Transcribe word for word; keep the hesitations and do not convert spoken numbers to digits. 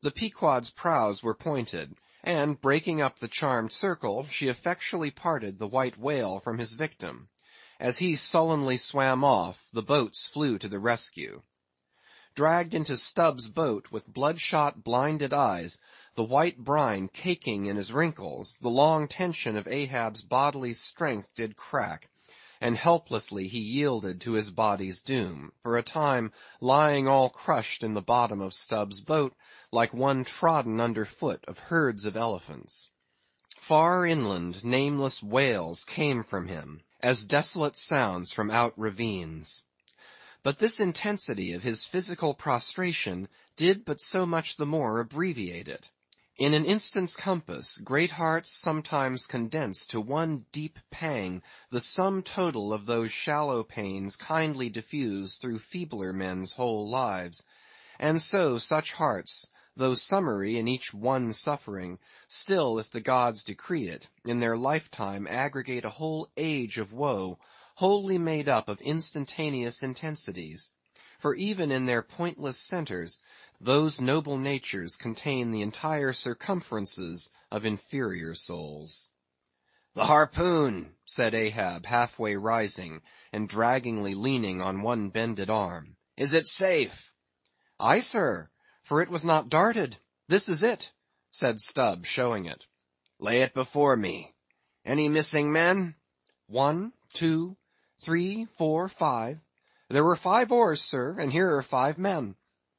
The Pequod's prows were pointed, and breaking up the charmed circle, she effectually parted the white whale from his victim. As he sullenly swam off, the boats flew to the rescue. Dragged into Stubb's boat with bloodshot, blinded eyes, the white brine caking in his wrinkles, the long tension of Ahab's bodily strength did crack, and helplessly he yielded to his body's doom, for a time lying all crushed in the bottom of Stubb's boat, like one trodden under foot of herds of elephants. Far inland, nameless wails came from him, as desolate sounds from out ravines. But this intensity of his physical prostration did but so much the more abbreviate it. In an instant's compass, great hearts sometimes condense to one deep pang the sum total of those shallow pains kindly diffused through feebler men's whole lives. And so such hearts, though summary in each one suffering, still, if the gods decree it, in their lifetime aggregate a whole age of woe, wholly made up of instantaneous intensities. For even in their pointless centres, those noble natures contain the entire circumferences of inferior souls. "The harpoon," said Ahab, halfway rising, and draggingly leaning on one bended arm. "Is it safe?" "Aye, sir, for it was not darted. This is it," said Stubb, showing it. "Lay it before me. Any missing men?" "One, two, three, four, five. There were five oars, sir, and here are five men."